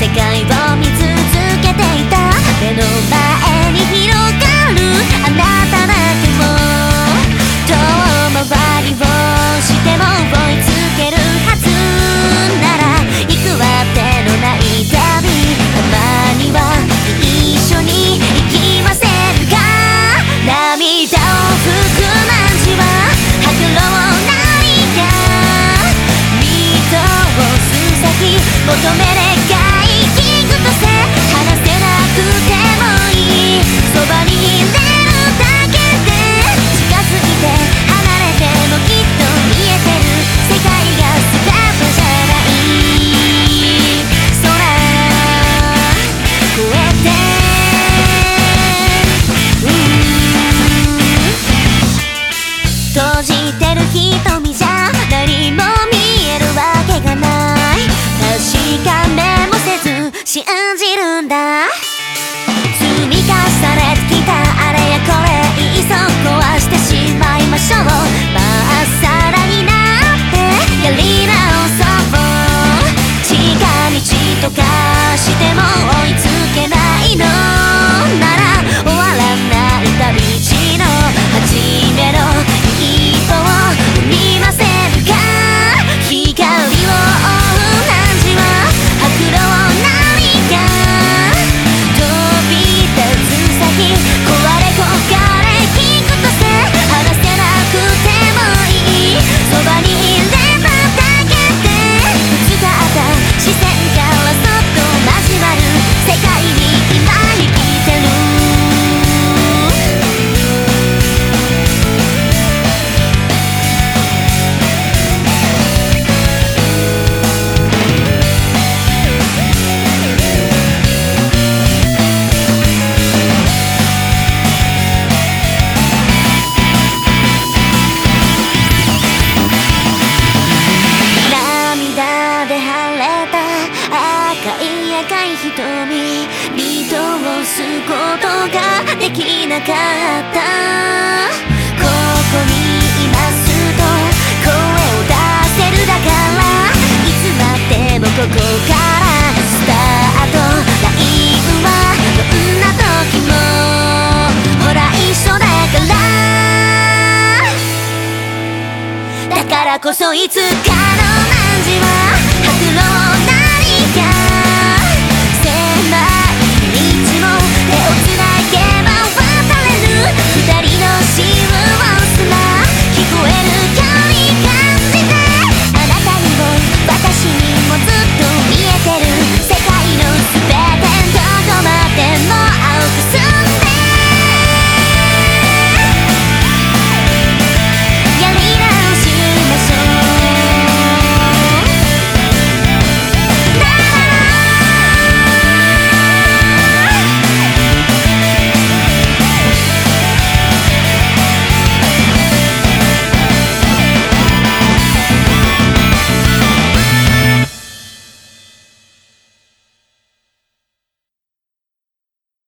界を見続けていた。目の前に広がるあなただけを遠回りをしても追いつけるはずなら、行くあてのない旅、たまには一緒に行きませんか。涙を拭く街は白露何か見通す先求め願い聞くとせ、話せなくてもいい、そばにいれるだけで近づいて離れてもきっと見えてる、世界が全てじゃない空越えて閉じてる瞳じゃ何も見えるわけがない、確かめもせず信じるんだ。積み重ねてきたあれやこれいっそ壊してしまいましょう。まっさらになってやり直そう。近道とかしても追いつけないのなら、終わらない旅路の始めの一歩を踏みませんか。光を追う何時は白露何か飛び立つ先壊れ焦がれ聞くとせ、話せなくてもいい、そばにいればだけでぶつかった視線からそっと交わる世界に今生きてる。涙で晴れた赤い瞳見通すことができなかった。ここにいますと声を出せるだから、いつまでもここからスタート。ライブはどんな時もほら一緒だから、だからこそいつか